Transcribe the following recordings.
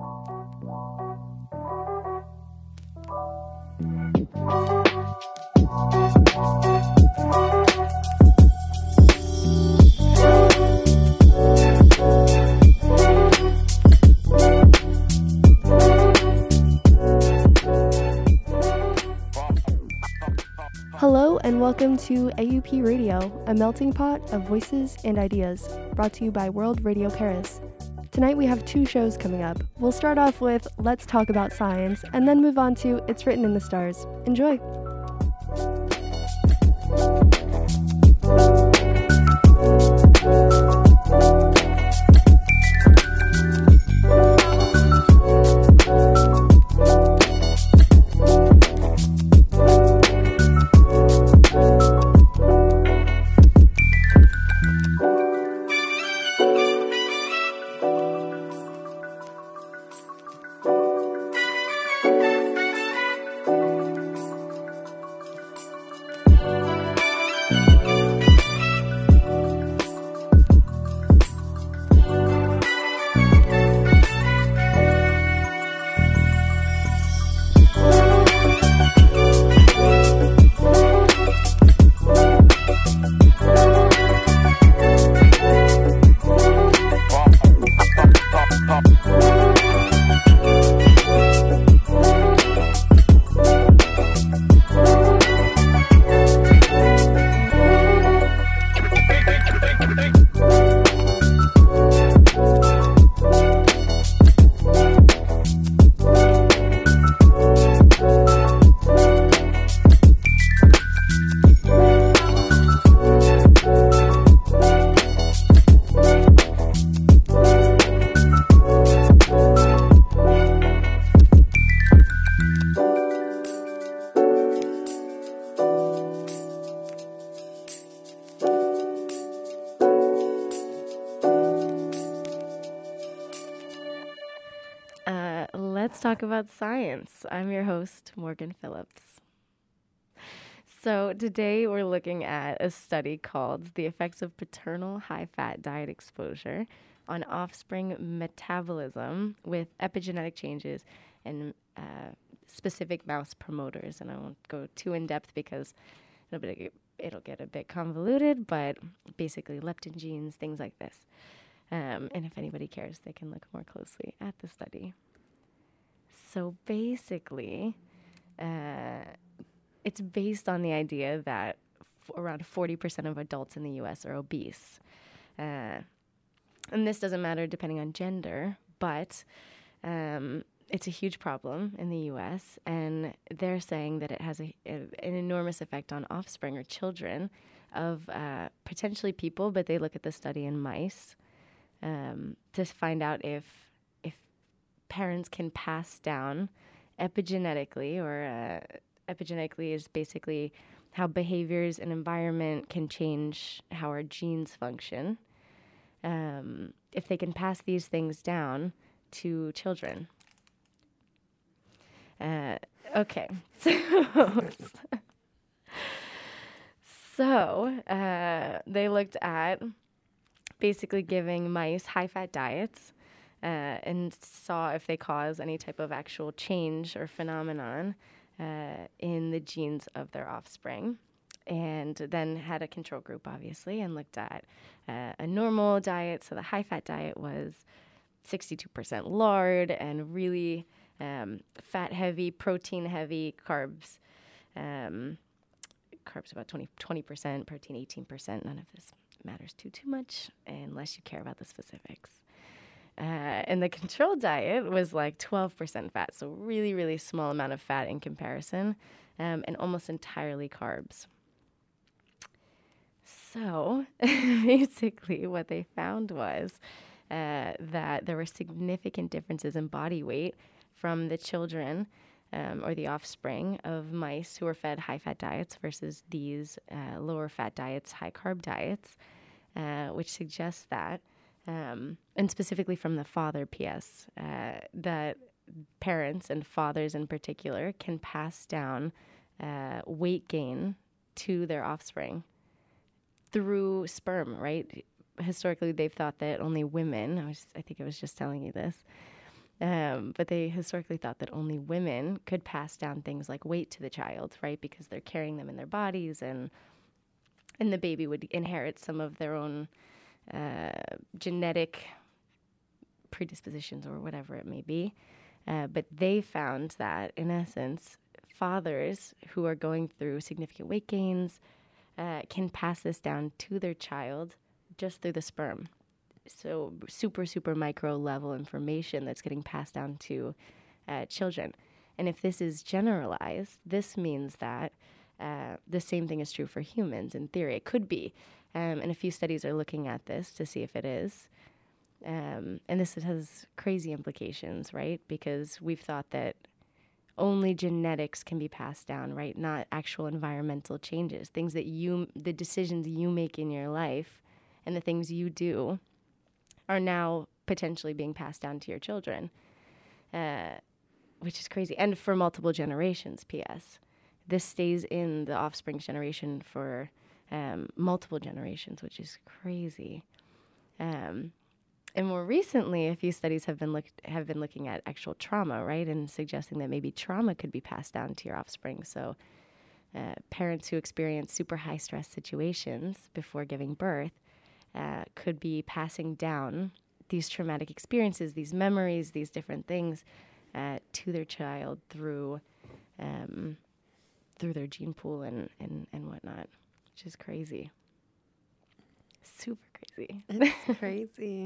Hello and welcome to AUP Radio, a melting pot of voices and ideas, brought to you by World Radio Paris. Tonight we have 2 shows coming up. We'll start off with Let's Talk About Science, and then move on to It's Written in the Stars. Enjoy! Let's talk about science. I'm your host, Morgan Phillips. So today we're looking at a study called The Effects of Paternal High-Fat Diet Exposure on Offspring Metabolism with Epigenetic Changes in specific mouse promoters. And I won't go too in-depth because it'll get a bit convoluted, but basically leptin genes, things like this. And if anybody cares, they can look more closely at the study. So basically, it's based on the idea that around 40% of adults in the U.S. are obese. And this doesn't matter depending on gender, but it's a huge problem in the U.S., and they're saying that it has an enormous effect on offspring or children of potentially people, but they look at the study in mice to find out if parents can pass down epigenetically, or epigenetically is basically how behaviors and environment can change how our genes function, if they can pass these things down to children. Okay, so they looked at basically giving mice high-fat diets and saw if they cause any type of actual change or phenomenon in the genes of their offspring. And then had a control group, obviously, and looked at a normal diet. So the high-fat diet was 62% lard and really fat-heavy, protein-heavy, carbs. Carbs about 20%, protein 18%. None of this matters too much unless you care about the specifics. And the control diet was like 12% fat, so really, really small amount of fat in comparison, and almost entirely carbs. So basically what they found was that there were significant differences in body weight from the children or the offspring of mice who were fed high-fat diets versus these lower-fat diets, high-carb diets, which suggests that, and specifically from the father PS, that parents and fathers in particular can pass down weight gain to their offspring through sperm, right? Historically, they've thought that only women, I think I was just telling you this, But they historically thought that only women could pass down things like weight to the child, right? Because they're carrying them in their bodies, and the baby would inherit some of their own genetic predispositions or whatever it may be. But they found that, in essence, fathers who are going through significant weight gains can pass this down to their child just through the sperm. So super, super micro level information that's getting passed down to children. And if this is generalized, this means that the same thing is true for humans in theory. It could be. And a few studies are looking at this to see if it is. And this has crazy implications, right? Because we've thought that only genetics can be passed down, right? Not actual environmental changes. Things that the decisions you make in your life and the things you do are now potentially being passed down to your children, which is crazy. And for multiple generations, P.S. This stays in the offspring's generation for multiple generations, which is crazy. And more recently, a few studies have been looking at actual trauma, right, and suggesting that maybe trauma could be passed down to your offspring. So parents who experience super high stress situations before giving birth could be passing down these traumatic experiences, these memories, these different things to their child through their gene pool and whatnot, which is crazy. Super crazy. It's crazy.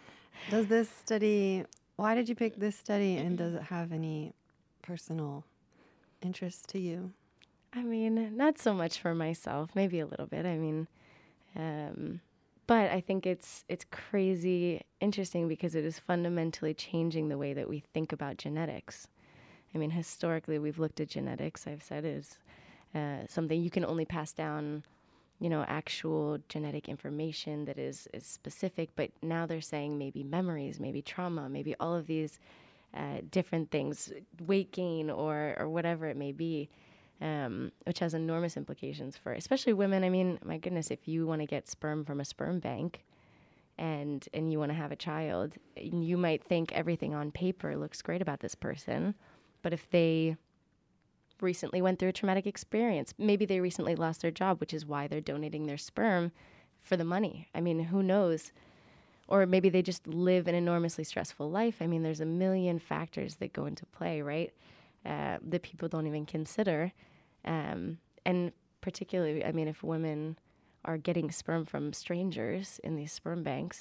Why did you pick this study, and does it have any personal interest to you? I mean, not so much for myself, maybe a little bit. I mean, but I think it's crazy interesting because it is fundamentally changing the way that we think about genetics. I mean, historically, we've looked at genetics, I've said, as something you can only pass down, actual genetic information that is specific. But now they're saying maybe memories, maybe trauma, maybe all of these different things, weight gain or whatever it may be, which has enormous implications for especially women. I mean, my goodness, if you want to get sperm from a sperm bank and you want to have a child, you might think everything on paper looks great about this person. But if they recently went through a traumatic experience, maybe they recently lost their job, which is why they're donating their sperm for the money. I mean, who knows? Or maybe they just live an enormously stressful life. I mean, there's a million factors that go into play, right? That people don't even consider. And particularly, I mean, if women are getting sperm from strangers in these sperm banks,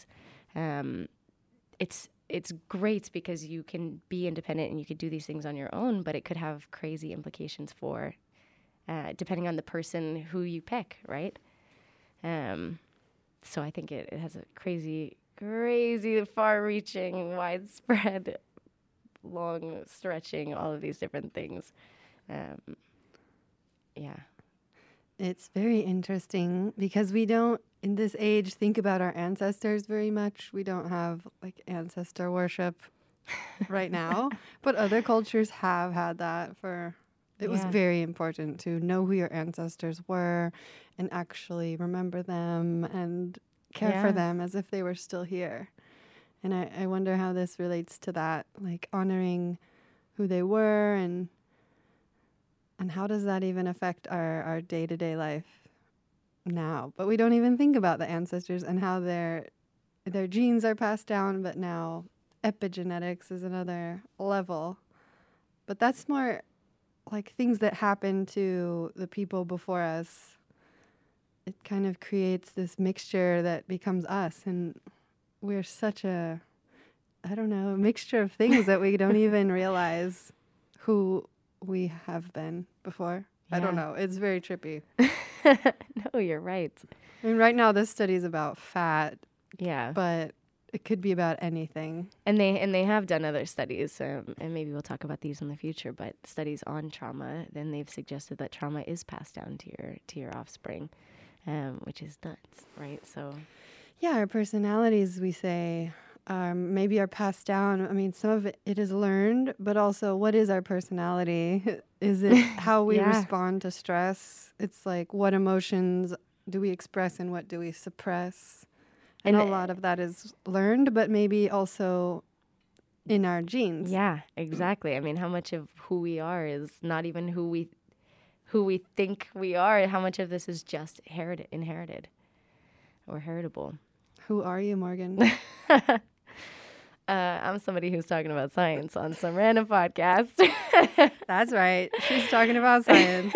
it's great because you can be independent and you could do these things on your own, but it could have crazy implications for, depending on the person who you pick, right? So I think it has a crazy, far-reaching, widespread, long-stretching, all of these different things. Yeah. It's very interesting because we don't, in this age, think about our ancestors very much. We don't have like ancestor worship right now, but other cultures have had that it was very important to know who your ancestors were and actually remember them and care for them as if they were still here. And I wonder how this relates to that, like honoring who they were and how does that even affect our day-to-day life now? But we don't even think about the ancestors and how their genes are passed down, but now epigenetics is another level. But that's more like things that happen to the people before us. It kind of creates this mixture that becomes us, and we're such a mixture of things that we don't even realize who we have been before. Yeah. I don't know. It's very trippy. No, you're right. I mean, right now this study is about fat. Yeah. But it could be about anything. And they have done other studies, and maybe we'll talk about these in the future, but studies on trauma, then they've suggested that trauma is passed down to your offspring, which is nuts, right? So yeah, our personalities, we say, maybe are passed down. I mean, some of it is learned, but also what is our personality? Is it how we respond to stress? It's like what emotions do we express and what do we suppress? And a lot of that is learned, but maybe also in our genes. Yeah, exactly. I mean, how much of who we are is not even who we think we are? How much of this is just inherited or heritable? Who are you, Morgan? I'm somebody who's talking about science on some random podcast. That's right. She's talking about science.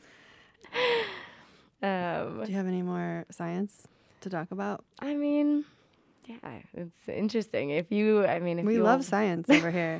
Do you have any more science to talk about? I mean, yeah, it's interesting. If we you love science over here.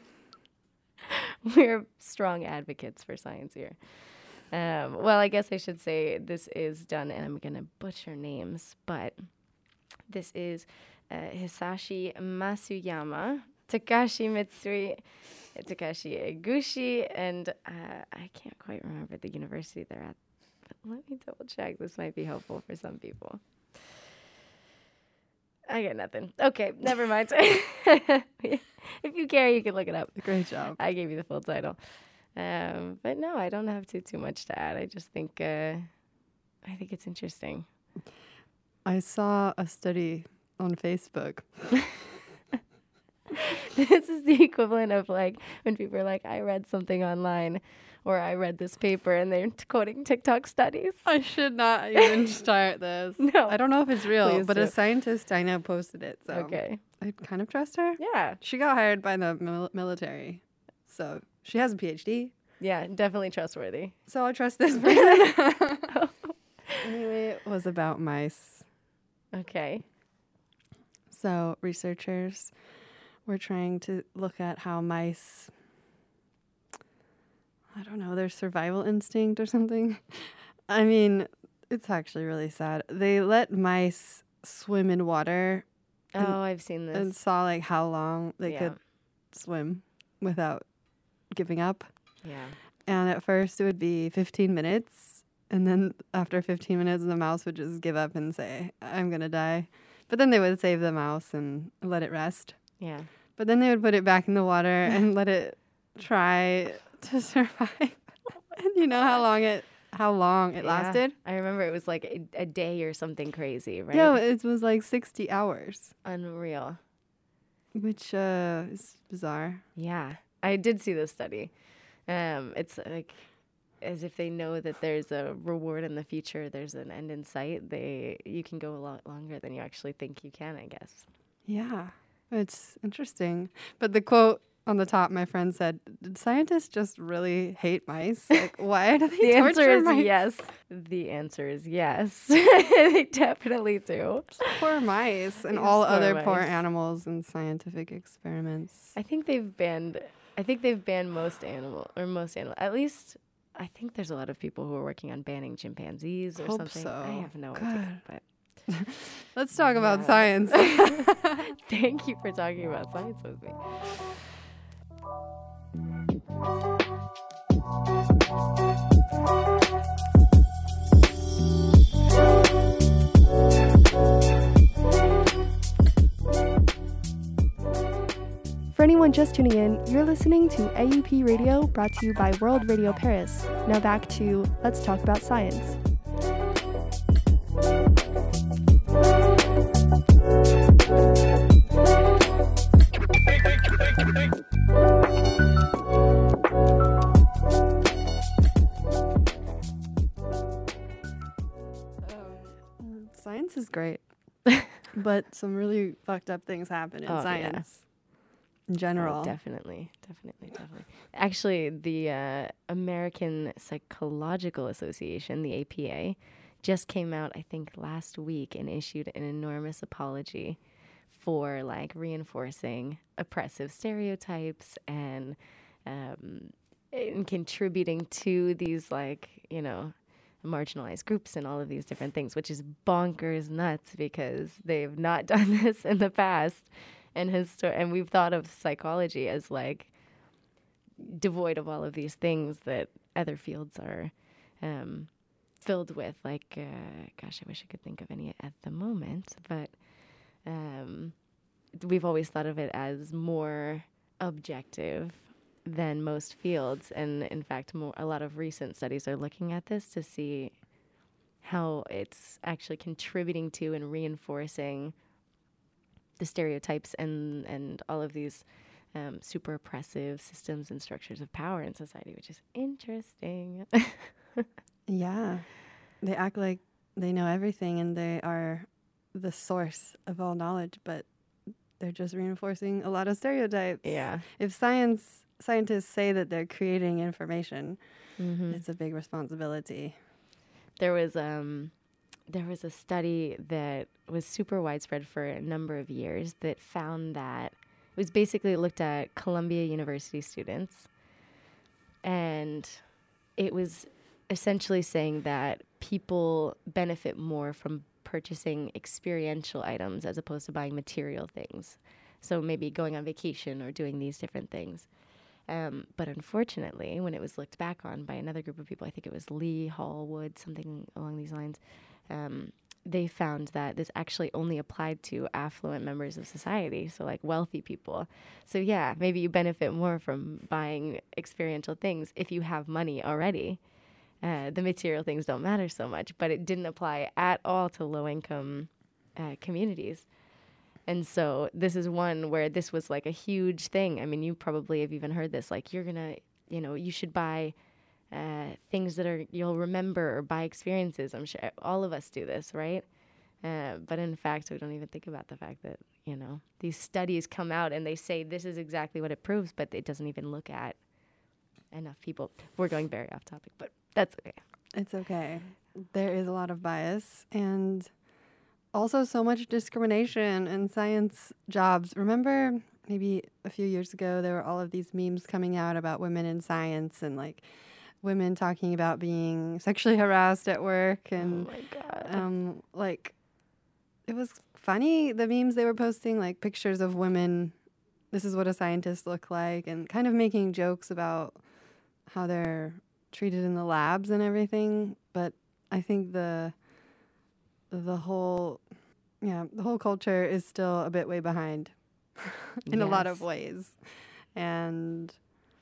We're strong advocates for science here. Well, I guess I should say this is done, and I'm going to butcher names, but this is Hisashi Masuyama, Takashi Mitsui, Takashi Eguchi, and I can't quite remember the university they're at, but let me double check. This might be helpful for some people. I got nothing. Okay, never mind. If you care, you can look it up. Great job. I gave you the full title. But no, I don't have too much to add. I just think I think it's interesting. I saw a study on Facebook. This is the equivalent of like when people are like, I read something online or I read this paper and they're quoting TikTok studies. I should not even start this. No. I don't know if it's real, Please but do. a scientist I know posted it. So Okay. I kind of trust her. Yeah. She got hired by the military. So she has a PhD. Yeah, definitely trustworthy. So I trust this person. Anyway, it was about mice. Okay. So researchers were trying to look at how mice, I don't know, their survival instinct or something. I mean, it's actually really sad. They let mice swim in water Oh, I've seen this. and saw like how long they could swim without giving up. Yeah. And at first it would be 15 minutes. And then after 15 minutes, the mouse would just give up and say, I'm going to die. But then they would save the mouse and let it rest. Yeah. But then they would put it back in the water and let it try to survive. And you know how long it lasted? I remember it was like a day or something crazy, right? Yeah, it was like 60 hours, Unreal. which is bizarre. Yeah. I did see this study. It's like as if they know that there's a reward in the future, there's an end in sight, you can go a lot longer than you actually think you can, I guess. Yeah, it's interesting. But the quote on the top, my friend said, did scientists just really hate mice? Like, why do they The answer torture is mice? yes. The answer is yes. They definitely do. Poor mice and These all poor other poor mice. animals in scientific experiments. I think they've banned most animal. At least I think there's a lot of people who are working on banning chimpanzees or Hope something. so. I have no Good. idea, but Let's talk about Yeah. science. thank you for talking about science with me. For anyone just tuning in, you're listening to AUP Radio, brought to you by World Radio Paris. Now back to Let's Talk About Science. Science is great, but some really fucked up things happen in Oh, yeah. science in general. Oh, definitely. Actually, the American Psychological Association, the APA, just came out, I think, last week and issued an enormous apology for like reinforcing oppressive stereotypes and contributing to these marginalized groups and all of these different things, which is bonkers nuts because they've not done this in the past. And we've thought of psychology as like devoid of all of these things that other fields are filled with. Like, gosh, I wish I could think of any at the moment, but we've always thought of it as more objective than most fields. And in fact, a lot of recent studies are looking at this to see how it's actually contributing to and reinforcing the stereotypes and all of these super oppressive systems and structures of power in society, which is interesting. Yeah. They act like they know everything and they are the source of all knowledge, but they're just reinforcing a lot of stereotypes. Yeah. If scientists say that they're creating information, Mm-hmm. it's a big responsibility. There was a study that was super widespread for a number of years that found that it was basically looked at Columbia University students, and it was essentially saying that people benefit more from purchasing experiential items as opposed to buying material things. So maybe going on vacation or doing these different things. But unfortunately, when it was looked back on by another group of people, I think it was Lee Hallwood, something along these lines, they found that this actually only applied to affluent members of society, so like wealthy people. So yeah, maybe you benefit more from buying experiential things if you have money already. The material things don't matter so much, but it didn't apply at all to low-income communities. And so this is one where this was like a huge thing. I mean, you probably have even heard this, like you're going to, you should buy things that you'll remember or buy experiences. I'm sure all of us do this, right? But in fact, we don't even think about the fact that, these studies come out and they say this is exactly what it proves, but it doesn't even look at enough people. We're going very off topic, but that's okay. It's okay. There is a lot of bias and also so much discrimination in science jobs. Remember maybe a few years ago, there were all of these memes coming out about women in science and like women talking about being sexually harassed at work. And oh my God. like it was funny, the memes they were posting, like pictures of women. This is what a scientist look like, and kind of making jokes about how they're treated in the labs and everything. But I think the whole culture is still a bit way behind in a lot of Yes. ways. And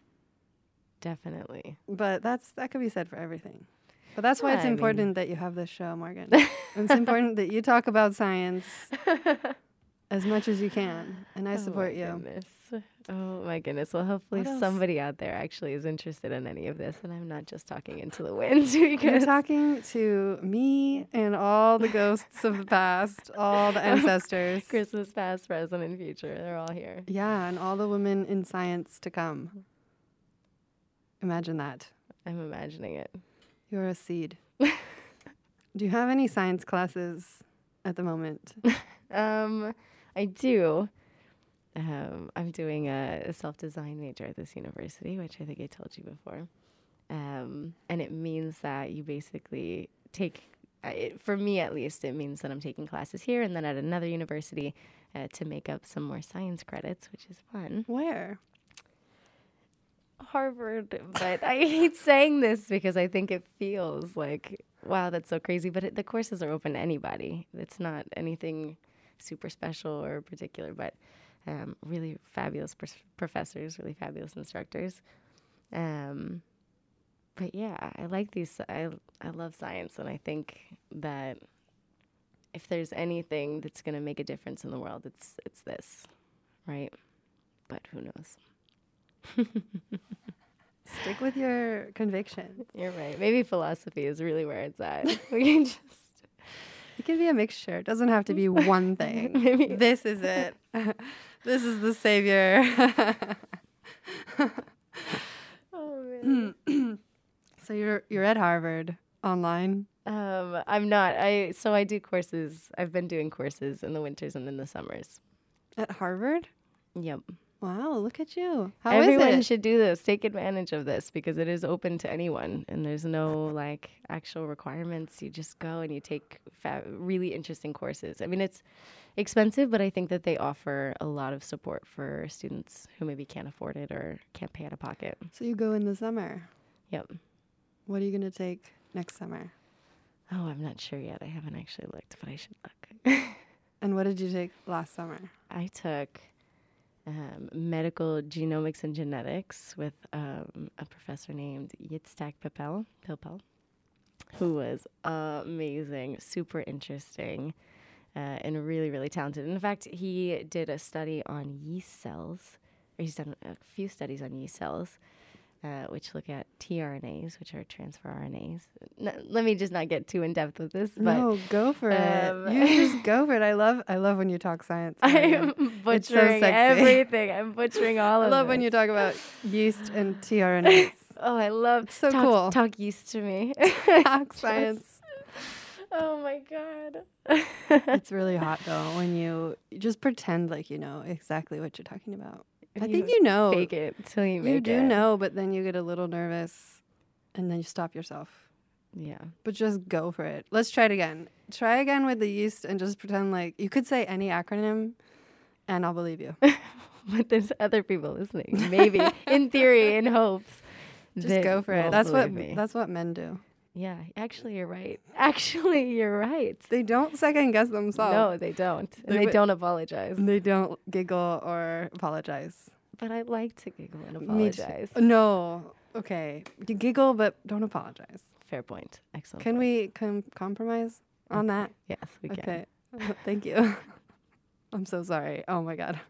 Definitely. but that could be said for everything. But that's why Yeah, it's I mean- important that you have this show, Morgan. It's important that you talk about science as much as you can, and I support you. Goodness. Oh my goodness. Well, hopefully What else? somebody out there actually is interested in any of this, and I'm not just talking into the wind. You're Because talking to me and all the ghosts of the past, all the ancestors. Christmas past, present, and future, they're all here. Yeah, and all the women in science to come. Imagine that. I'm imagining it. You're a seed. Do you have any science classes at the moment? I do. I'm doing a self-design major at this university, which I think I told you before. And it means that you basically take, for me at least, it means that I'm taking classes here and then at another university to make up some more science credits, which is fun. Where? Harvard, but I hate saying this because I think it feels like, wow, that's so crazy. But the courses are open to anybody. It's not anything super special or particular, but really fabulous professors, really fabulous instructors. But yeah, I like these. I love science, and I think that if there's anything that's going to make a difference in the world, it's this, right? But who knows? Stick with your conviction. You're right. Maybe philosophy is really where it's at. We can just It can be a mixture. It doesn't have to be one thing. Maybe. This is it. This is the savior. Oh man. So you're at Harvard online. I'm not. I do courses. I've been doing courses in the winters and in the summers. At Harvard? Yep. Wow, look at you. How Everyone is it? should do this. Take advantage of this because it is open to anyone, and there's no like actual requirements. You just go and you take really interesting courses. I mean, it's expensive, but I think that they offer a lot of support for students who maybe can't afford it or can't pay out of pocket. So you go in the summer. Yep. What are you going to take next summer? Oh, I'm not sure yet. I haven't actually looked, but I should look. And what did you take last summer? I took medical genomics and genetics with a professor named Yitzhak Pilpel, who was amazing, super interesting, and really, really talented. In fact, he did a study on yeast cells he's done a few studies on yeast cells, which look at tRNAs, which are transfer RNAs. Let me just not get too in depth with this, but No, go for it. You just go for it. I love when you talk science. I'm It's so butchering sexy. everything. I'm butchering all I of it. love when you talk about yeast and tRNAs. Oh, I love so cool. Talk yeast to me. Talk science. Oh my god. It's really hot though when you just pretend like you know exactly what you're talking about. I think you know. Fake it till you make it. You do know, but then you get a little nervous and then you stop yourself. Yeah. But just go for it. Let's try it again. Try again with the yeast and just pretend like you could say any acronym and I'll believe you. But there's other people listening. Maybe. In theory, in hopes. Just go for it. That's what men do. Yeah, actually you're right. Actually, you're right. They don't second guess themselves. No, they don't. And they don't apologize. They don't giggle or apologize. But I like to giggle and Me too. apologize. No. Okay. You giggle, but don't apologize. Fair point. Excellent. Can we compromise on that? Yes, we can. Okay. Thank you. I'm so sorry. Oh my God.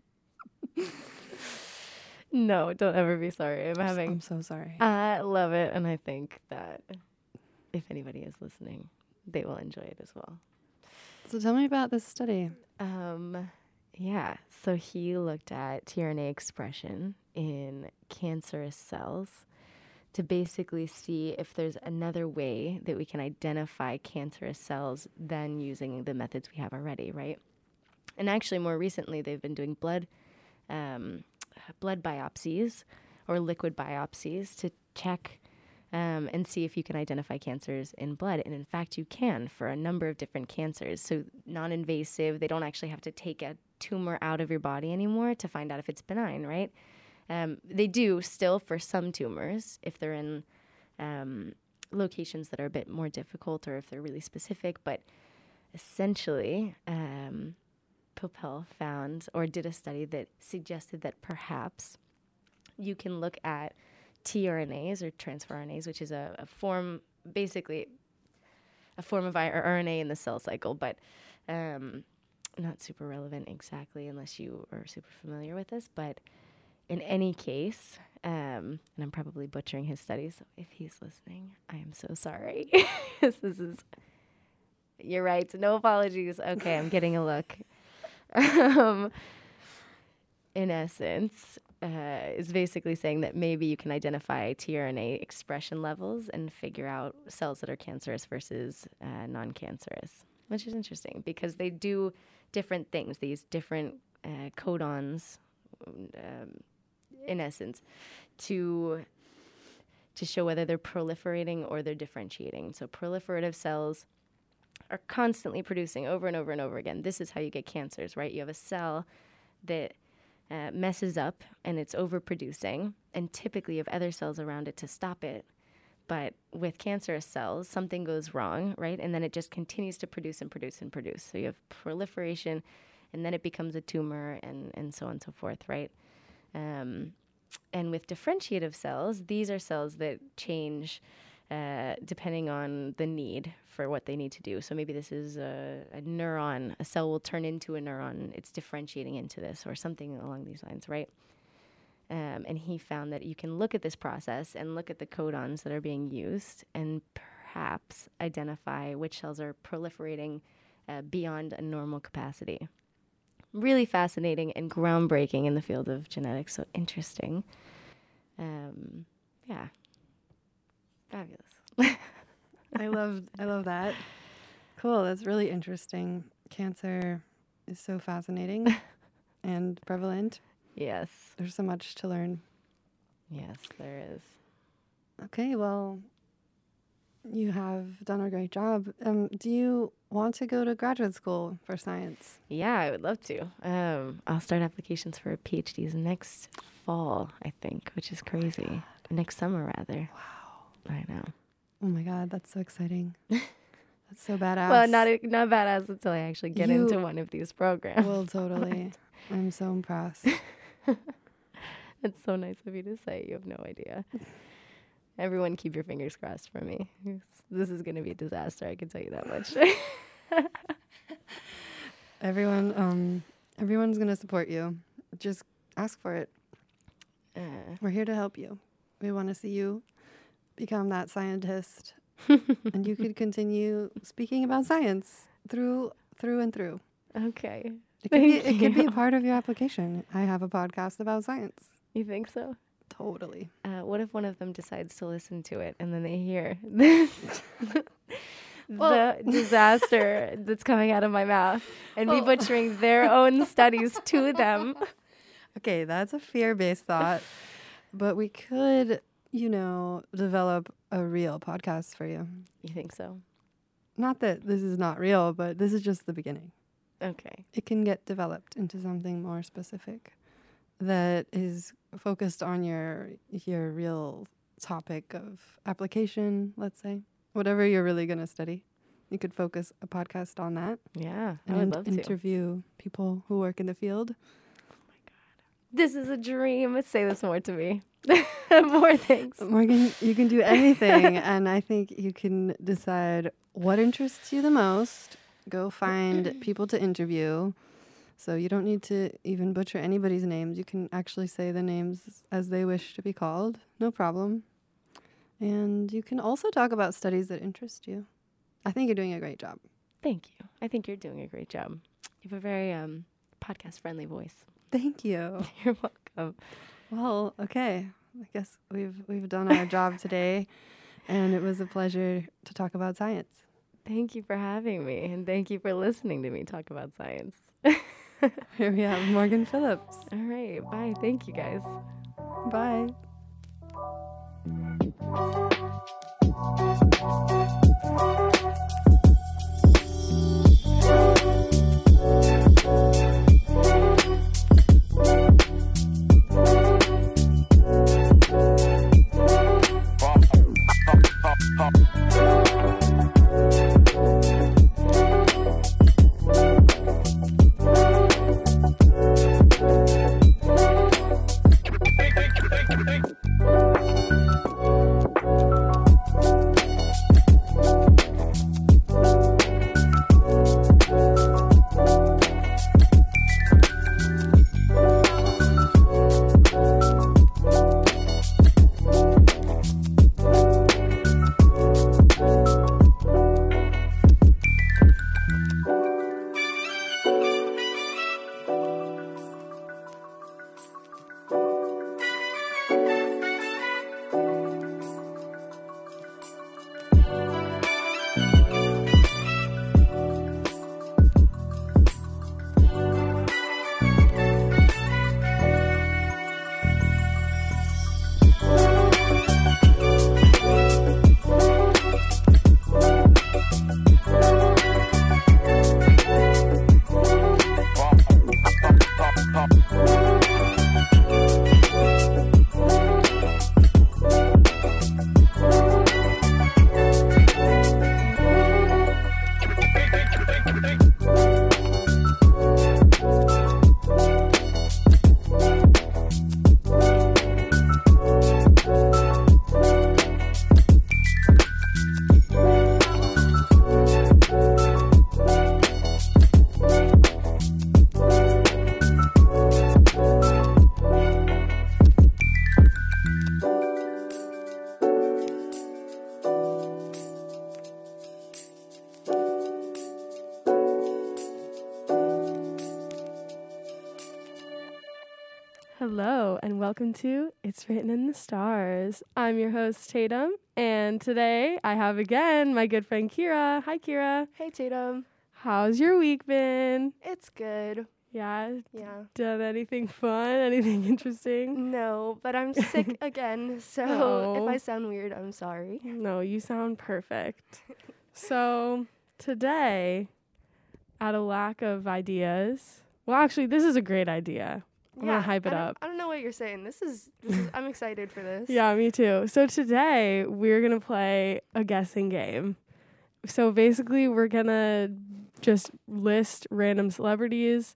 No, don't ever be sorry. I'm so sorry. I love it, and I think that if anybody is listening, they will enjoy it as well. So tell me about this study. Yeah, so he looked at tRNA expression in cancerous cells to basically see if there's another way that we can identify cancerous cells than using the methods we have already, right? And actually, more recently, they've been doing blood biopsies or liquid biopsies to check and see if you can identify cancers in blood. And in fact, you can for a number of different cancers. So non-invasive, they don't actually have to take a tumor out of your body anymore to find out if it's benign, right? They do still for some tumors if they're in locations that are a bit more difficult or if they're really specific. But essentially, Popel found or did a study that suggested that perhaps you can look at tRNAs or transfer RNAs, which is a form, basically a form of RNA in the cell cycle, but not super relevant exactly unless you are super familiar with this. But in any case, and I'm probably butchering his studies, so if he's listening, I am so sorry. This is, you're right, no apologies. Okay, I'm getting a look. In essence, is basically saying that maybe you can identify tRNA expression levels and figure out cells that are cancerous versus non-cancerous, which is interesting because they do different things. They use different codons, in essence, to show whether they're proliferating or they're differentiating. So proliferative cells are constantly producing over and over and over again. This is how you get cancers, right? You have a cell that messes up and it's overproducing, and typically you have other cells around it to stop it. But with cancerous cells, something goes wrong, right? And then it just continues to produce and produce and produce. So you have proliferation, and then it becomes a tumor, and so on and so forth, right? And with differentiative cells, these are cells that change depending on the need for what they need to do. So maybe this is a neuron. A cell will turn into a neuron. It's differentiating into this or something along these lines, right? And he found that you can look at this process and look at the codons that are being used and perhaps identify which cells are proliferating beyond a normal capacity. Really fascinating and groundbreaking in the field of genetics. So interesting. Yeah. Fabulous. I love that. Cool. That's really interesting. Cancer is so fascinating and prevalent. Yes. There's so much to learn. Yes, there is. Okay, well, you have done a great job. Do you want to go to graduate school for science? Yeah, I would love to. I'll start applications for PhDs next fall, I think, which is crazy. Next summer, rather. Wow. I know. Oh my God, that's so exciting. That's so badass. Well, not badass until I actually get into one of these programs. Well, totally. I'm so impressed. It's so nice of you to say. You have no idea. Everyone keep your fingers crossed for me. This is going to be a disaster, I can tell you that much. Everyone's going to support you. Just ask for it. We're here to help you. We want to see you become that scientist, and you could continue speaking about science through and through. Okay. It could be a part of your application. I have a podcast about science. You think so? Totally. What if one of them decides to listen to it and then they hear the disaster that's coming out of my mouth and me butchering their own studies to them? Okay, that's a fear-based thought, but we could, develop a real podcast for you. You think so? Not that this is not real, but this is just the beginning. Okay. It can get developed into something more specific that is focused on your real topic of application, let's say. Whatever you're really going to study. You could focus a podcast on that. Yeah, I and would love to. Interview people who work in the field. This is a dream. Say this more to me. More things. Morgan, you can do anything, and I think you can decide what interests you the most. Go find people to interview. So you don't need to even butcher anybody's names. You can actually say the names as they wish to be called. No problem. And you can also talk about studies that interest you. I think you're doing a great job. Thank you. I think you're doing a great job. You have a very podcast-friendly voice. Thank you. You're welcome. Well, okay. I guess we've done our job today, and it was a pleasure to talk about science. Thank you for having me, and thank you for listening to me talk about science. Here we have Morgan Phillips. All right. Bye. Thank you, guys. Bye. Hello, and welcome to It's Written in the Stars. I'm your host, Tatum, and today I have again my good friend Kira. Hi, Kira. Hey, Tatum. How's your week been? It's good. Yeah? Yeah. Done anything fun? Anything interesting? No, but I'm sick again, so Oh. if I sound weird, I'm sorry. No, you sound perfect. So, today, out of lack of ideas, well, actually, this is a great idea. I'm gonna hype it up. I don't know what you're saying. This is I'm excited for this. Yeah, me too. So today we're going to play a guessing game. So basically we're going to just list random celebrities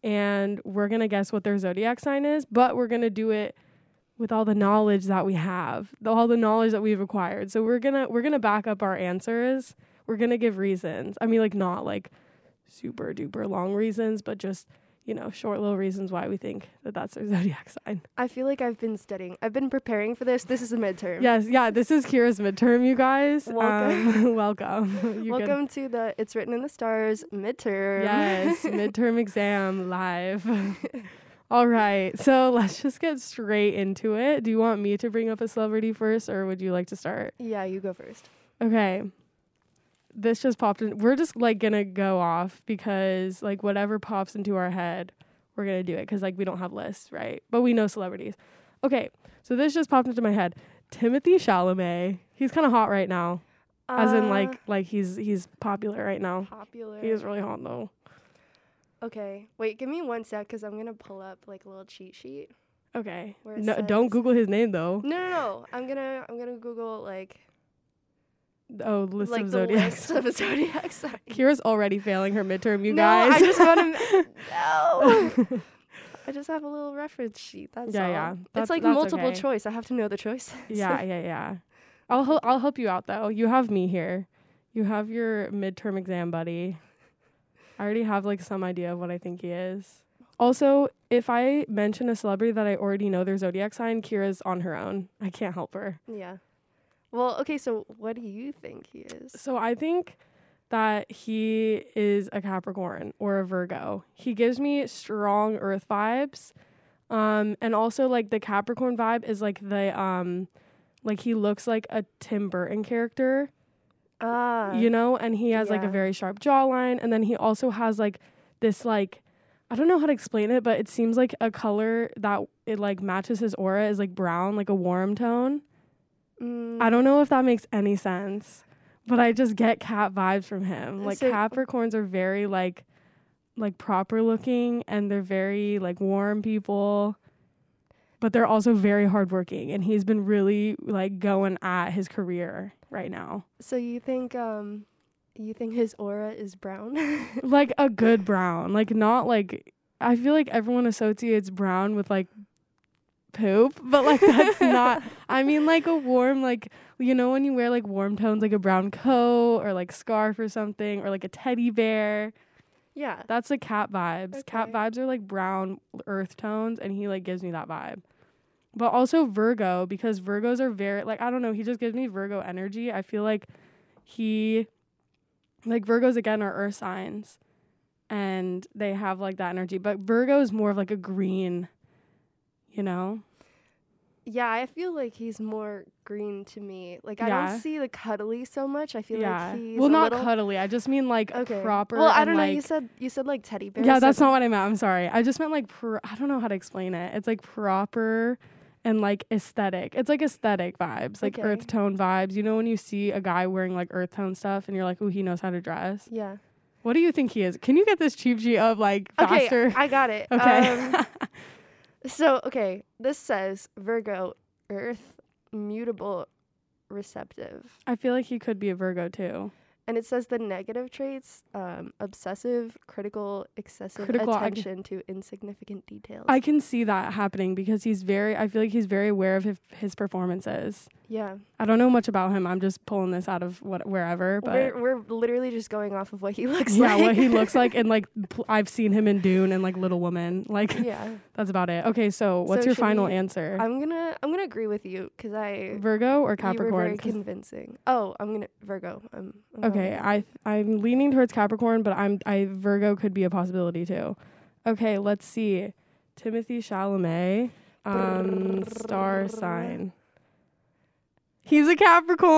and we're going to guess what their zodiac sign is, but we're going to do it with all the knowledge that we have, all the knowledge that we've acquired. So we're going to back up our answers. We're going to give reasons. I mean, like not like super duper long reasons, but just short little reasons why we think that that's their zodiac sign. I feel like I've been studying. I've been preparing for this. This is a midterm. Yes, yeah, this is Kira's midterm, you guys. Welcome. Welcome. Welcome to the It's Written in the Stars midterm. Yes, midterm exam live. All right, so let's just get straight into it. Do you want me to bring up a celebrity first, or would you like to start? Yeah, you go first. Okay. This just popped in. We're just like gonna go off because like whatever pops into our head, we're gonna do it because like we don't have lists, right? But we know celebrities. Okay, so this just popped into my head. Timothy Chalamet. He's kind of hot right now, as in like he's popular right now. Popular. He is really hot though. Okay, wait, give me 1 sec because I'm gonna pull up like a little cheat sheet. Okay. Where it No, don't says- Google his name though. No. I'm gonna Google like Oh, list like of the zodiac. list of zodiac signs. Kira's already failing her midterm, you no, guys. I just want to. No. I just have a little reference sheet. That's all. Yeah. It's like that's multiple okay. choice. I have to know the choices. Yeah. I'll help you out though. You have me here. You have your midterm exam buddy. I already have like some idea of what I think he is. Also, if I mention a celebrity that I already know their zodiac sign, Kira's on her own. I can't help her. Yeah. Well, okay. So, what do you think he is? So I think that he is a Capricorn or a Virgo. He gives me strong earth vibes. And also like the Capricorn vibe is like the like he looks like a Tim Burton character, and he has like a yeah. very sharp jawline, and then he also has like this like I don't know how to explain it, but it seems like a color that it like matches his aura is like brown, like a warm tone. I don't know if that makes any sense, but I just get cat vibes from him. Like So- Capricorns are very like proper looking, and they're very like warm people, but they're also very hardworking, and he's been really like going at his career right now. So you think his aura is brown? Like a good brown, like not like I feel like everyone associates brown with like poop, but like that's not. I mean like a warm, like when you wear like warm tones, like a brown coat or like scarf or something, or like a teddy bear. Yeah. That's like cat vibes. Cat Okay. vibes are like brown earth tones, and he like gives me that vibe. But also Virgo, because Virgos are very like I don't know, he just gives me Virgo energy. I feel like Virgos again are earth signs, and they have like that energy. But Virgo is more of like a green, Yeah, I feel like he's more green to me. Like I Yeah. don't see the cuddly so much. I feel like he's well, a not little cuddly. I just mean like okay. proper. Well, I and, don't know. like, You said like teddy bears. Yeah, that's not what I meant. I'm sorry. I just meant like I don't know how to explain it. It's like proper and like aesthetic. It's like aesthetic vibes, like Okay. earth tone vibes. You know when you see a guy wearing like earth tone stuff and you're like, "Ooh, he knows how to dress." Yeah. What do you think he is? Can you get this cheap sheet of like faster? Okay, I got it. Okay. So, okay, this says Virgo, Earth, mutable, receptive. I feel like he could be a Virgo too. And it says the negative traits, obsessive, critical, excessive Critical, attention to insignificant details. I can see that happening because I feel like he's very aware of his performances. yeah. I don't know much about him. I'm just pulling this out of wherever, but We're literally just going off of what he looks yeah, like. what he looks like, and like I've seen him in Dune and like Little Woman. Like Yeah. that's about it. Okay, so what's So your should final we- answer? I'm gonna agree with you because Virgo or you were Capricorn? very 'Cause- convincing. Oh, I'm gonna Virgo. I'm going Okay, with that. I'm leaning towards Capricorn, but Virgo could be a possibility too. Okay, let's see. Timothy Chalamet, star sign. He's a Capricorn.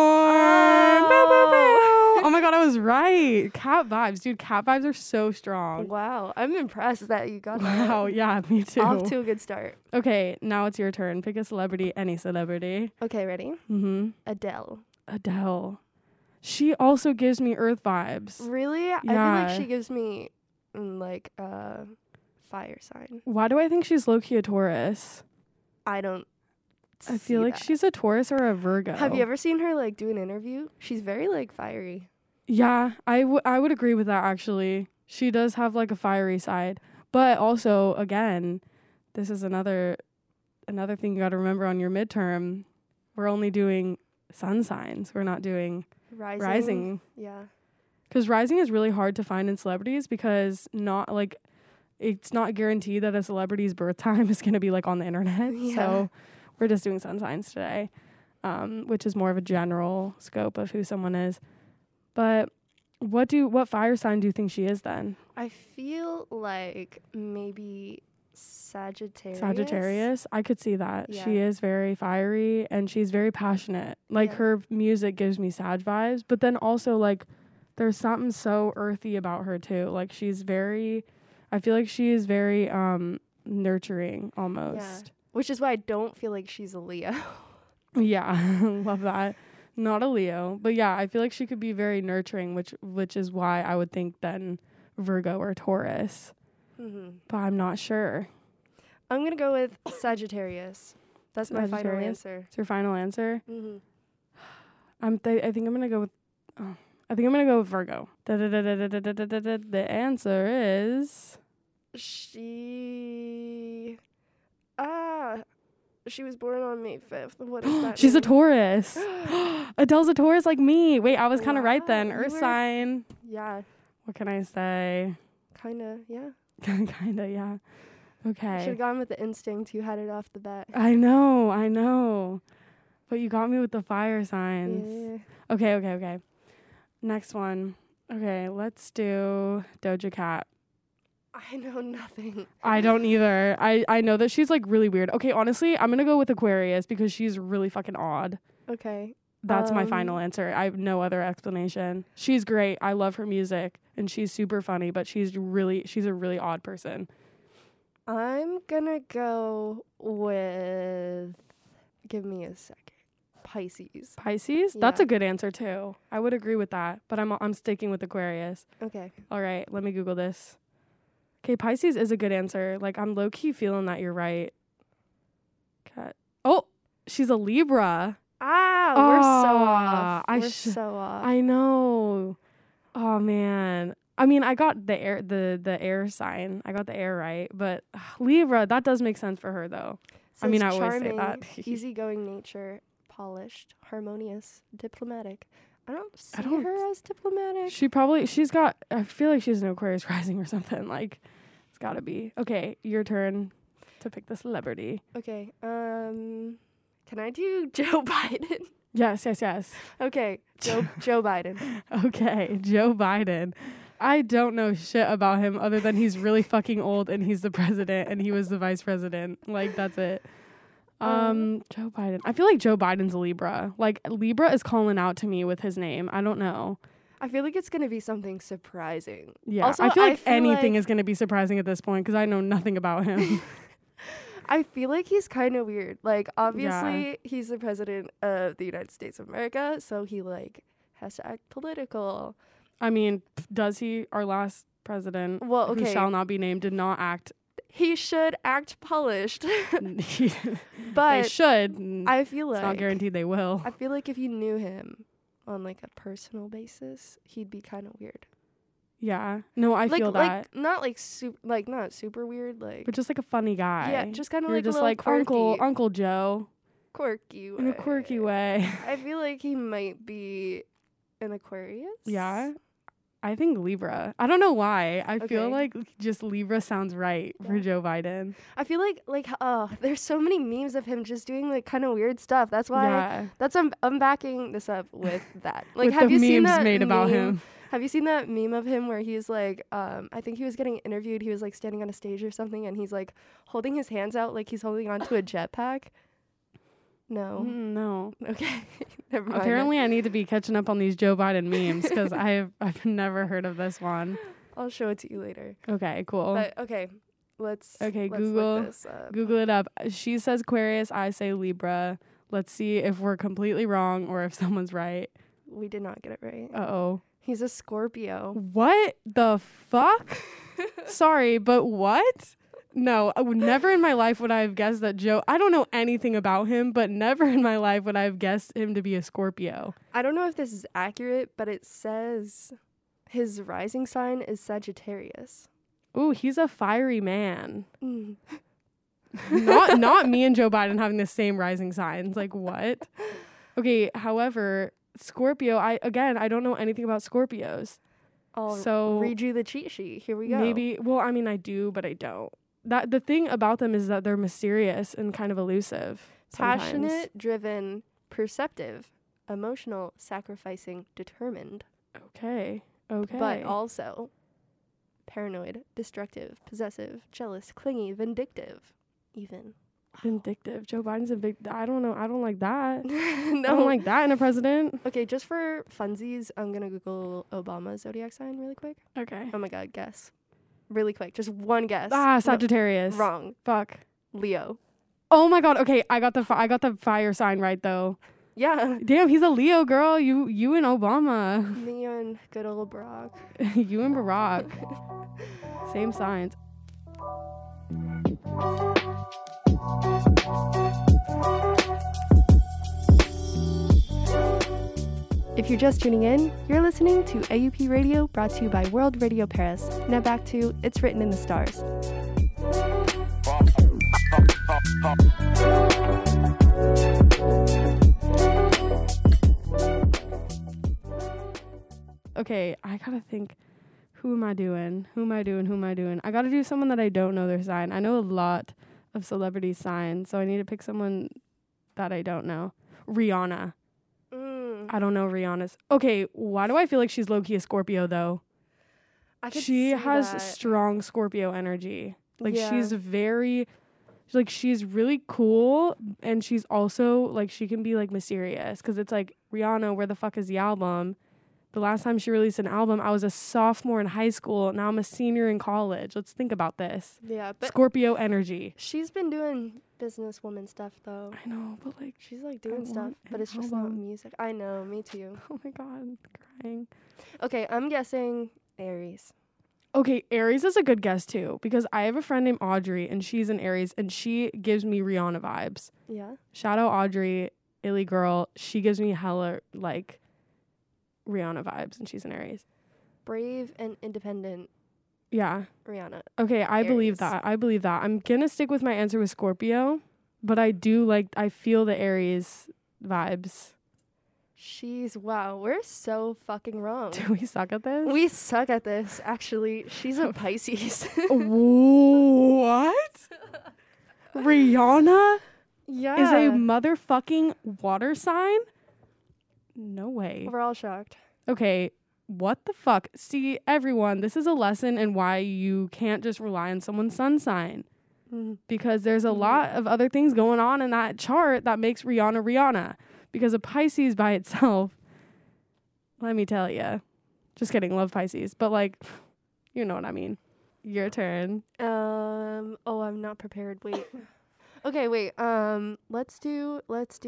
Oh. Oh my god, I was right. Cat vibes, dude. Cat vibes are so strong. Wow, I'm impressed that you got that. Wow, yeah, me too. Off to a good start. Okay, now it's your turn. Pick a celebrity, any celebrity. Okay, ready? Mm-hmm. Adele. Adele. She also gives me Earth vibes. Really? I feel Yeah. like she gives me like fire sign. Why do I think she's low-key a Taurus? I don't. I feel see like that. she's a Taurus or a Virgo. Have you ever seen her like do an interview? She's very like fiery. Yeah, I would agree with that actually. She does have like a fiery side. But also, again, this is another thing you got to remember on your midterm. We're only doing sun signs. We're not doing rising. Yeah. Because rising is really hard to find in celebrities because not like it's not guaranteed that a celebrity's birth time is going to be like on the internet. Yeah. So we're just doing sun signs today, which is more of a general scope of who someone is. But what fire sign do you think she is then? I feel like maybe Sagittarius. Sagittarius? I could see that. Yeah. She is very fiery and she's very passionate. Like Yeah. her music gives me Sag vibes, but then also like there's something so earthy about her too. Like I feel like she is very nurturing almost. Which is why I don't feel like she's a Leo. Yeah, love that. Not a Leo, but yeah, I feel like she could be very nurturing, which is why I would think then Virgo or Taurus. Mm-hmm. But I'm not sure. I'm going to go with Sagittarius. That's my final Sagittarius? answer. It's your final answer? Mm-hmm. I think I'm gonna go with. I think I'm gonna go with Virgo. The answer is She was born on May 5th. What does that she's a mean? Taurus. Adele's a Taurus like me. Wait, I was kind of right then. Wow, Earth you were- sign. Yeah, What can I say? kind of, yeah. Kinda, yeah. Should Okay. have gone with the instinct. You had it off the bat. I know. But you got me with the fire signs. Yeah. Okay. Next one. Okay, let's do Doja Cat. I know nothing. I don't either. I know that she's like really weird. Okay, honestly, I'm gonna go with Aquarius because she's really fucking odd. Okay. That's my final answer. I have no other explanation. She's great. I love her music and she's super funny, but she's a really odd person. I'm gonna go with. Give me a second. Pisces. Pisces? That's Yeah. a good answer too. I would agree with that, but I'm sticking with Aquarius. Okay. All right, let me Google this. Okay, Pisces is a good answer. Like I'm low key feeling that you're right. Cat. Oh, she's a Libra. We're so Ah, off. I We're sh- so off. I know. Oh man. I mean, I got the air sign. I got the air right, but Libra, that does make sense for her though. I mean, Says I always say charming, that. easygoing nature, polished, harmonious, diplomatic. I don't see don't- her as diplomatic. I feel like she's an Aquarius rising or something. Like, it's gotta be. Okay, your turn to pick the celebrity. Okay. Can I do Joe Biden? Yes. Okay. Joe Biden. Okay, Joe Biden. I don't know shit about him other than he's really fucking old and he's the president and he was the vice president. Like, that's it. Joe Biden. I feel like Joe Biden's a Libra. Like, Libra is calling out to me with his name. I don't know. I feel like it's gonna be something surprising. Yeah, Also, I feel like I feel anything like- is going to be surprising at this point because I know nothing about him. I feel like he's kind of weird. Like, obviously, he's the president of the United States of America, so he like has to act political. I mean, does he? Our last president, Well, who okay. shall not be named, did not act. He should act polished, they but should. I feel It's not like guaranteed they will. I feel like if you knew him on like a personal basis, he'd be kind of weird. Yeah. No, I feel that. Not super weird, like But just like a funny guy. yeah, just kind of You're like just a little like quirky, Uncle Joe quirky in a quirky way. I feel like he might be an Aquarius. Yeah. I think Libra. I don't know why. I feel Okay. like just Libra sounds right for Yeah. Joe Biden. I feel like there's so many memes of him just doing like kind of weird stuff. That's why I'm backing this up with that. Like, With have the you seen memes that made about meme? him. Have you seen that meme of him where he's like, I think he was getting interviewed. He was like standing on a stage or something, and he's like holding his hands out like he's holding onto a jetpack. No. No. Okay. Never mind. Apparently, I need to be catching up on these Joe Biden memes because I've never heard of this one. I'll show it to you later. Okay, cool. But okay, let's Google- look this up. Google it up. She says Aquarius, I say Libra. Let's see if we're completely wrong or if someone's right. We did not get it right. Uh-oh. He's a Scorpio. What the fuck? Sorry, but what? No, never in my life would I have guessed that Joe... I don't know anything about him, but never in my life would I have guessed him to be a Scorpio. I don't know if this is accurate, but it says his rising sign is Sagittarius. Ooh, he's a fiery man. Mm. not me and Joe Biden having the same rising signs. Like, what? Okay, however, Scorpio, I don't know anything about Scorpios. I'll So read you the cheat sheet. Here we go. maybe, well, I mean, I do, but I don't. That the thing about them is that they're mysterious and kind of elusive. Sometimes. Passionate, driven, perceptive, emotional, sacrificing, determined. Okay. But also paranoid, destructive, possessive, jealous, clingy, vindictive, even. Vindictive. Joe Biden's a big. I don't know. I don't like that. No. I don't like that in a president. Okay, just for funsies, I'm going to Google Obama's zodiac sign really quick. Okay. Oh my God, guess. Really quick. Just one guess. Sagittarius. Wrong. Fuck. Leo. Oh my God. Okay, I got the fire sign right though. Yeah. Damn, he's a Leo girl. You and Obama. Me and good old Barack. You and Barack. Same signs. If you're just tuning in, you're listening to AUP Radio, brought to you by World Radio Paris. Now back to It's Written in the Stars. Okay, I gotta think. Who am I doing? I gotta do someone that I don't know their sign. I know a lot of celebrity signs, so I need to pick someone that I don't know. Rihanna. I don't know Rihanna's. Okay, why do I feel like she's low-key a Scorpio, though? She has strong Scorpio energy. Like, she's very... Like, she's really cool, and she's also, like, she can be, like, mysterious. Because it's like, Rihanna, where the fuck is the album? The last time she released an album, I was a sophomore in high school. Now I'm a senior in college. Let's think about this. Yeah, but Scorpio energy. she's been doing businesswoman stuff, though. I know, but, like... She's, like, doing stuff, want but an it's just not album. music. I know, me too. Oh, my God, I'm crying. Okay, I'm guessing Aries. Okay, Aries is a good guess too, because I have a friend named Audrey, and she's an Aries, and she gives me Rihanna vibes. Yeah? Shout out Audrey, Illy girl. She gives me hella, like, Rihanna vibes, and she's an Aries. Brave and independent Yeah. Rihanna. Okay, I believe Aries. that. I believe that. I'm gonna stick with my answer with Scorpio, but I feel the Aries vibes. Wow, we're so fucking wrong. Do we suck at this? We suck at this, actually. She's a Pisces. What? Rihanna Yeah. is a motherfucking water sign? No way. We're all shocked. Okay, what the fuck? See, everyone, this is a lesson in why you can't just rely on someone's sun sign. Because there's a lot of other things going on in that chart that makes Rihanna Rihanna. Because a Pisces by itself, let me tell you. Just kidding, love Pisces. But, like, you know what I mean. Your turn. Oh, I'm not prepared. Wait. Okay, wait. Let's do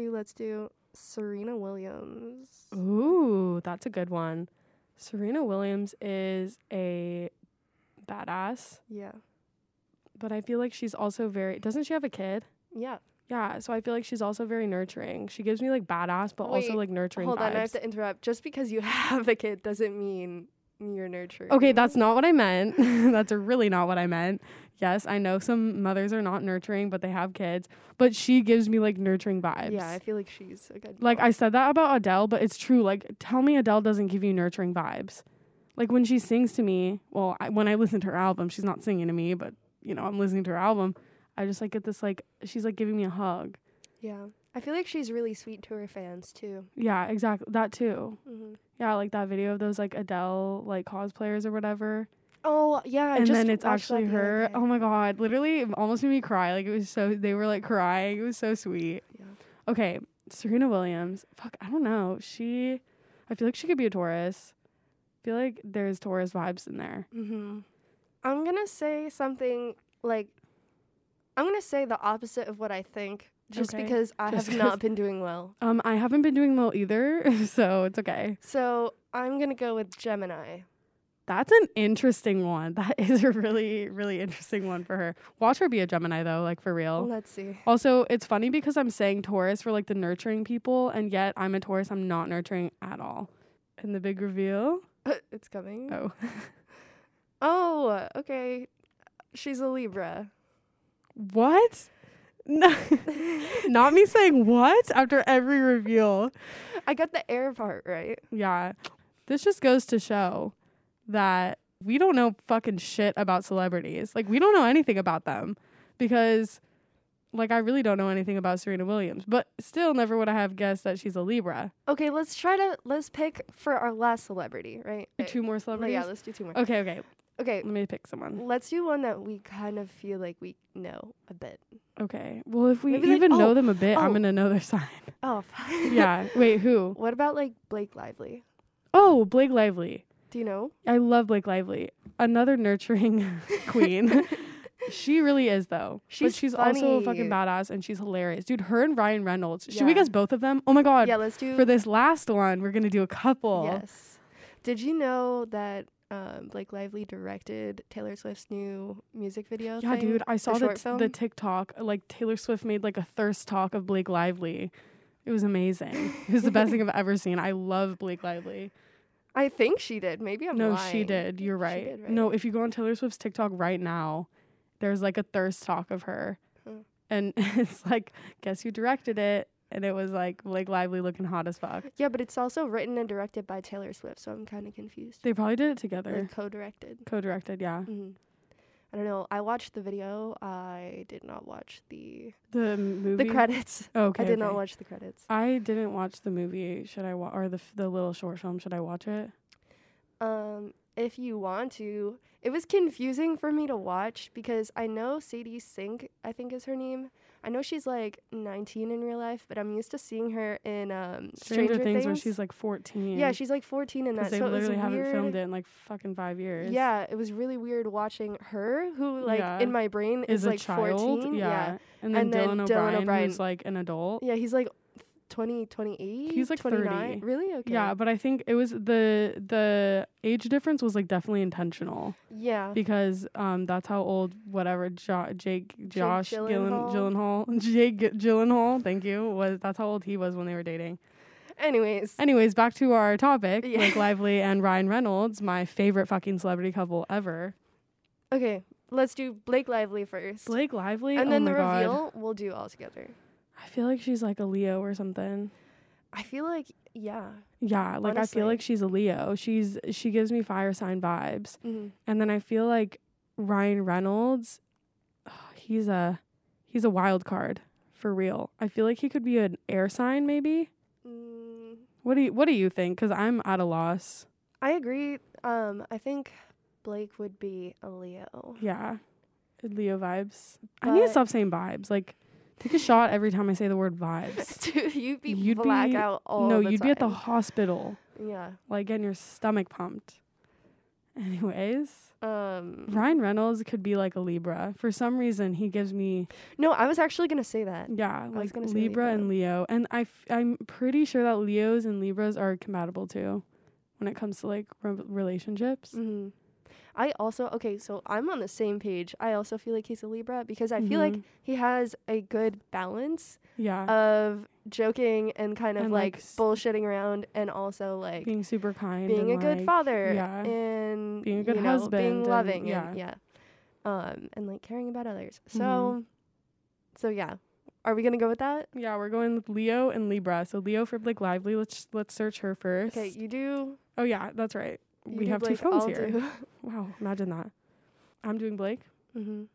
Serena Williams. Ooh, that's a good one. Serena Williams is a badass. Yeah. But I feel like she's also doesn't she have a kid? Yeah. Yeah, so I feel like she's also very nurturing. She gives me, like, badass, but also, Wait, like, nurturing Hold vibes. on, I have to interrupt. Just because you have a kid doesn't mean you're nurturing. Okay, that's not what I meant. That's really not what I meant. Yes, I know some mothers are not nurturing, but they have kids. But she gives me, like, nurturing vibes. Yeah, I feel like she's a good Like, mom. I said that about Adele, but it's true. Like, tell me Adele doesn't give you nurturing vibes. Like, when she sings to me, well, when I listen to her album, she's not singing to me, but, you know, I'm listening to her album. I just, like, get this, like, she's, like, giving me a hug. Yeah. I feel like she's really sweet to her fans, too. Yeah, exactly. That, too. Mm-hmm. Yeah, like that video of those, like, Adele, like, cosplayers or whatever. Oh, yeah. And just then it's watched that actually the other her. day. Oh, my God. Literally, it almost made me cry. Like, it was so, they were, like, crying. It was so sweet. Yeah. Okay, Serena Williams. Fuck, I don't know. I feel like she could be a Taurus. I feel like there's Taurus vibes in there. Mm-hmm. I'm going to say something, like, I'm going to say the opposite of what I think, just Okay. because I Just have not been doing well. I haven't been doing well either, so it's okay. So I'm going to go with Gemini. That's an interesting one. That is a really, really interesting one for her. Watch her be a Gemini, though, like, for real. Let's see. Also, it's funny because I'm saying Taurus for, like, the nurturing people, and yet I'm a Taurus. I'm not nurturing at all. And the big reveal? It's coming. Oh. Oh, okay. She's a Libra. What? No, not me saying what after every reveal. I got the air part right. Yeah. This just goes to show that we don't know fucking shit about celebrities. Like, we don't know anything about them because, like, I really don't know anything about Serena Williams. But still, never would I have guessed that she's a Libra. Okay, let's pick for our last celebrity, right? Two more celebrities? Yeah, let's do 2 more. Okay. Okay, Let me pick someone. let's do one that we kind of feel like we know a bit. Okay. Well, if we Maybe, like, even know oh, them a bit, I'm oh. going to know their sign. Oh, fuck. Yeah. Wait, who? What about, like, Blake Lively? Oh, Blake Lively. Do you know? I love Blake Lively. Another nurturing queen. She really is, though. But she's also a fucking funny. badass, and she's hilarious. Dude, her and Ryan Reynolds. Should we Yeah. guess both of them? Oh, my God. Yeah, let's do... For this last one, we're going to do a couple. Yes. Did you know that Blake Lively directed Taylor Swift's new music video Yeah, thing? dude. I saw short film? the TikTok. Like, Taylor Swift made, like, a thirst talk of Blake Lively. It was amazing. It was the best thing I've ever seen. I love Blake Lively. I think she did. Maybe I'm No, lying. she did. You're She right. did, right? No, if you go on Taylor Swift's TikTok right now, there's like a thirst talk of her. Huh. And it's like, guess who directed it? And it was like Blake Lively looking hot as fuck. Yeah, but it's also written and directed by Taylor Swift, so I'm kind of confused. They probably did it together. Like co-directed. Co-directed, yeah. Hmm. I don't know. I watched the video. I did not watch the The movie. credits. Okay. I did not okay. watch the credits. I didn't watch the movie. Should I or the little short film? Should I watch it? If you want to, it was confusing for me to watch because I know Sadie Sink, I think is her name. I know she's like 19 in real life, but I'm used to seeing her in Stranger Things where she's like 14. Yeah, she's like 14 in that. Because they so literally it was haven't weird. filmed it in like fucking 5 years. Yeah, it was really weird watching her, who like Yeah. in my brain is a like child. 14. Yeah. And then And then Dylan Dylan O'Brien, O'Brien- who's like an adult. Yeah, he's like 28. He's like 29. 30. Really? Okay. Yeah, but I think it was the age difference was like definitely intentional Yeah. because that's how old whatever Josh Gyllenhaal. Gyllenhaal Jake Gyllenhaal, thank you, that's how old he was when they were dating. Anyways, back to our topic. Yeah. Blake Lively and Ryan Reynolds, my favorite fucking celebrity couple ever. okay, let's do Blake Lively first. Blake Lively, and oh then my the God. reveal we'll do all together. I feel like she's like a Leo or something. I feel like, yeah. Yeah, like I feel Honestly. like she's a Leo. She gives me fire sign vibes. Mm-hmm. And then I feel like Ryan Reynolds, he's a wild card for real. I feel like he could be an air sign maybe. Mm, What do you think? Cuz I'm at a loss. I agree. I think Blake would be a Leo. Yeah. Leo vibes. I need to But- stop saying vibes. Like take a shot every time I say the word vibes. Dude, you'd be You'd be- blackout all No, the you'd be at the time. hospital, Yeah. like getting your stomach pumped. Anyways, Um. Ryan Reynolds could be like a Libra. For some reason, he gives me No, I was actually gonna say that. yeah, was like gonna say Libra Libra. and Leo. And I'm pretty sure that Leos and Libras are compatible too when it comes to like relationships. Mm-hmm. I also so I'm on the same page. I also feel like he's a Libra because I feel like Mhm. he has a good balance yeah, of joking and kind of And, like like, bullshitting around, and also like being super kind, being a and, good like, father, yeah. and Being a good you know, husband being and- loving, yeah. and and like caring about others. Mhm. So yeah, are we gonna go with that? Yeah, we're going with Leo and Libra. So Leo for Blake Lively. Let's search her first. Okay, you do. Oh yeah, that's right. You We do have Blake, two phones I'll here. do. Wow, imagine that. I'm doing Blake. Mm-hmm.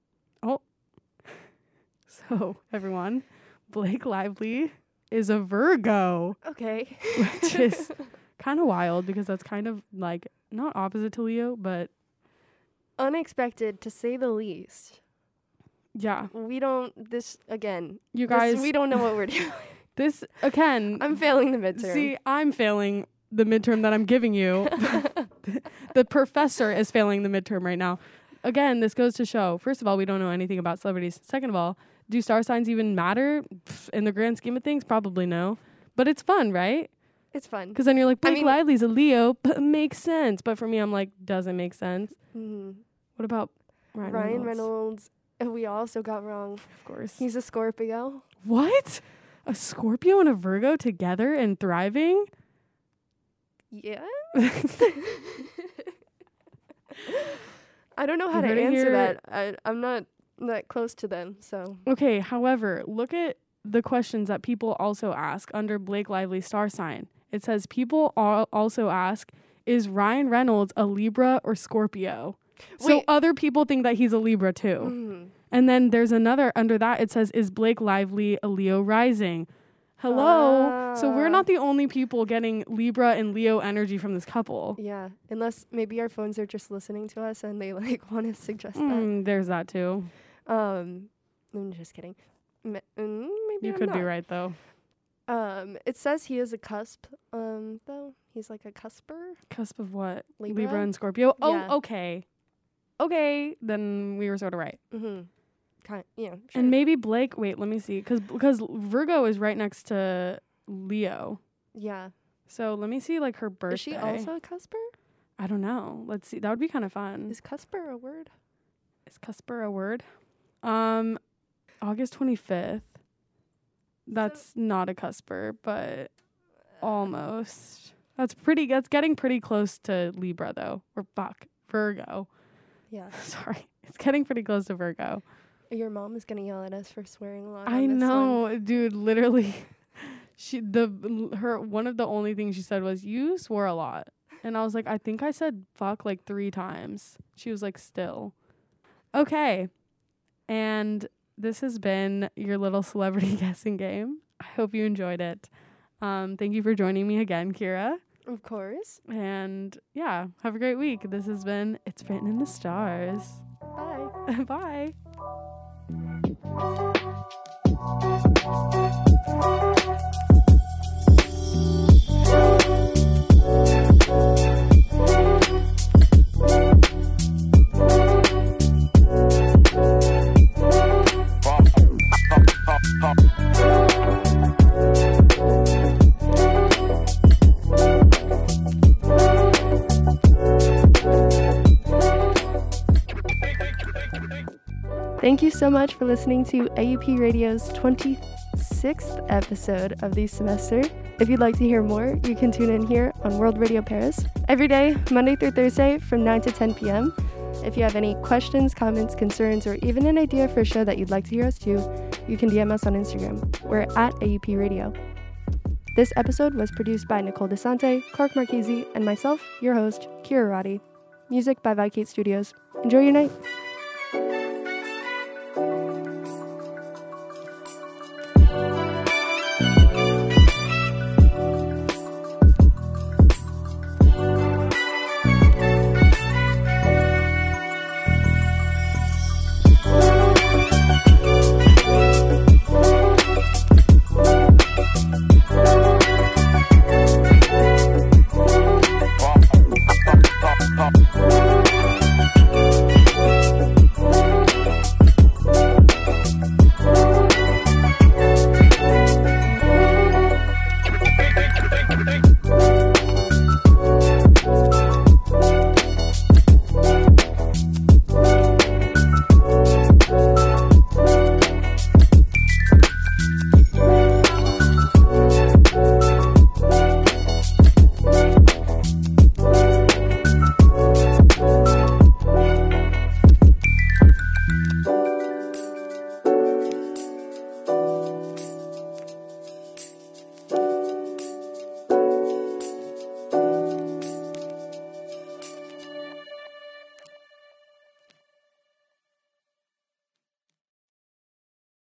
So everyone, Blake Lively is a Virgo, Okay. which is kind of wild because that's kind of like not opposite to Leo, but Unexpected to say the least. yeah, We don't. This again. you This- guys. we don't know what we're doing. This again. I'm failing the midterm. See, I'm failing the midterm that I'm giving you. The professor is failing the midterm right now. Again, this goes to show, first of all, we don't know anything about celebrities. Second of all, do star signs even matter? Pff, in the grand scheme of things, probably no. But it's fun, right? It's fun. Because then you're like, I Blake mean- Lively's a Leo, but it makes sense. But for me, I'm like, doesn't make sense. Mhm. What about Ryan Ryan Reynolds? Reynolds. We also got wrong. Of course. He's a Scorpio. What? A Scorpio and a Virgo together and thriving? Yeah. I don't know how You to heard it answer here. that. I'm not that close to them, so. Okay, however, look at the questions that people also ask under Blake Lively star sign. It says people also ask is Ryan Reynolds a Libra or Scorpio? So Wait. other people think that he's a Libra too. Mhm. And then there's another under that. It says, is Blake Lively a Leo rising? Hello. So we're not the only people getting Libra and Leo energy from this couple. Yeah, unless maybe our phones are just listening to us and they like want to suggest that. There's that too. I'm just kidding. Maybe You I'm could be not. right though. It says he is a cusp. Though he's like a cusper. Cusp of what? Libra? and Scorpio. Yeah. Oh, okay. Okay, then we were sort of right. Mm-hmm. Yeah. Sure. And maybe Blake. Wait, let me see, because Virgo is right next to Leo. yeah. So let me see like her birthday. Is she also a cusper? I don't know. Let's see. That would be kind of fun. Is cusper a word? Is cusper a word? August 25th. That's not a cusper, but almost. That's getting pretty close to Libra though. Or Virgo. Yeah. Sorry. It's getting pretty close to Virgo. Your mom is gonna yell at us for swearing a lot. I on this know, one. dude, literally. One of the only things she said was, "You swore a lot." And I was like, "I think I said fuck like 3 times." She was like, "Still." Okay. And this has been your little celebrity guessing game. I hope you enjoyed it. Thank you for joining me again, Kira. Of course. And yeah, have a great week. This has been It's Written in the Stars. Bye. Bye. Thank you so much for listening to AUP Radio's 26th episode of the semester. If you'd like to hear more, you can tune in here on World Radio Paris every day, Monday through Thursday from 9 to 10 p.m. If you have any questions, comments, concerns, or even an idea for a show that you'd like to hear us do, you can DM us on Instagram. We're at AUP Radio. This episode was produced by Nicole DeSante, Clark Marchese, and myself, your host, Kira Roddy. Music by Vicate Studios. Enjoy your night.